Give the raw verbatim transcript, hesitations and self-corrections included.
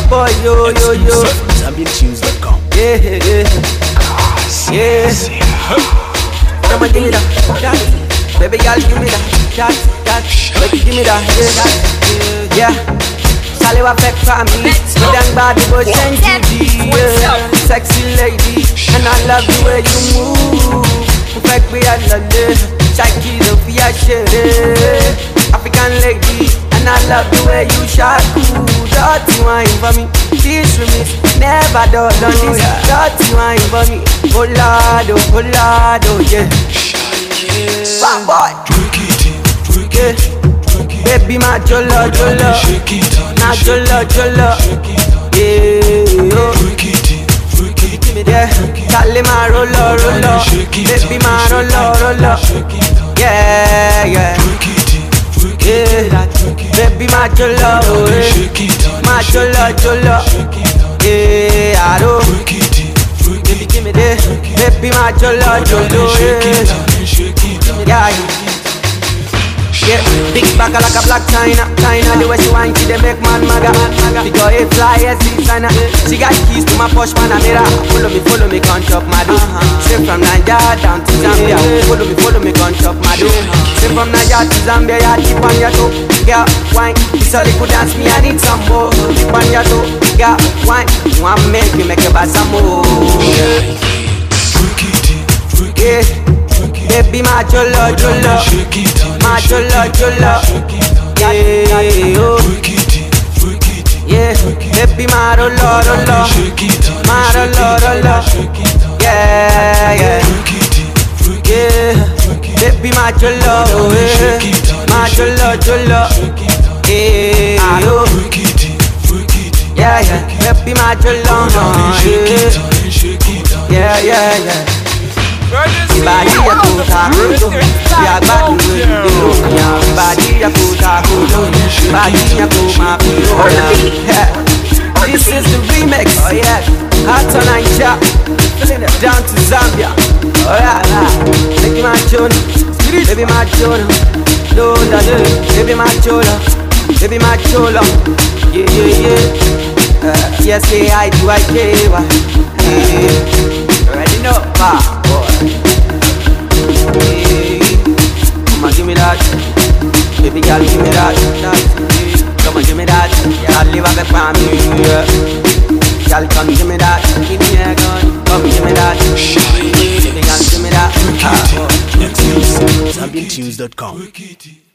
boy, yo, yo, yo. Zambian Tunes dot com. Yeah, yeah, yeah. Come on, give me that, that. Baby girl, give me that, that, that. Baby, give me that, yeah, yeah. Sally wa fake for me. You done body, but change you, yeah. Sexy lady, and I love the way you move. Fake me, I love it. Shaki, the fiancé, African lady, and I love the way you shot. Dirty wine for me, this with me, never done this. Dirty wine for me, oh lord, oh lord, oh yeah. Bad boy, yeah. Baby, my jolo, jolo, na jolo, jolo, yeah, oh. Yeah, Cali my roller, roller, baby my roller, roller, yeah, yeah, yeah, baby my jolo, my jolo, jolo, yeah, I do, baby give me that, baby my jolo, jolo, yeah, yeah. Yeah, big back like a black China, China. The way she wine, she dey make man maga, maga. Because it fly as the China. She got keys to my Porsche Panamera. Follow me, follow me, can't chop my dough. Straight from Nigeria down to Zambia. Follow me, follow me, can't chop my dough. Straight from Nigeria to Zambia, yeah, keep on your toe. Yeah, wine, it's all you could dance me, I need some more. Keep on your toe, yeah, wine. You want me, make me make you buy some more. Yeah. Baby, my jolo, jolo, my jolo, jolo, yeah, oh, yeah. Baby, my rolo, rolo, my rolo, rolo, yeah, yeah, yeah. Baby, my jolo, my jolo, jolo, yeah, oh, yeah, yeah. Baby, my jolo, yeah, yeah, yeah. Body ya puta kudo, ya body ya body ya puta kudo, body ya kuma kudo. This is the remix, oh yeah. Hot on Nigeria, down to Zambia, oh yeah. Baby my chona, baby my chona, no da da, baby my chona, baby my chola, yeah yeah yeah. Yes I do I care, yeah. Already know, bah. Hey, come on, give me that. Baby girl, give me that. Come on, give me that. Girl, live a for me. Girl, come give me that. Give me a gun. Come give me that. Baby girl, give me that. Zambian Tunes dot com.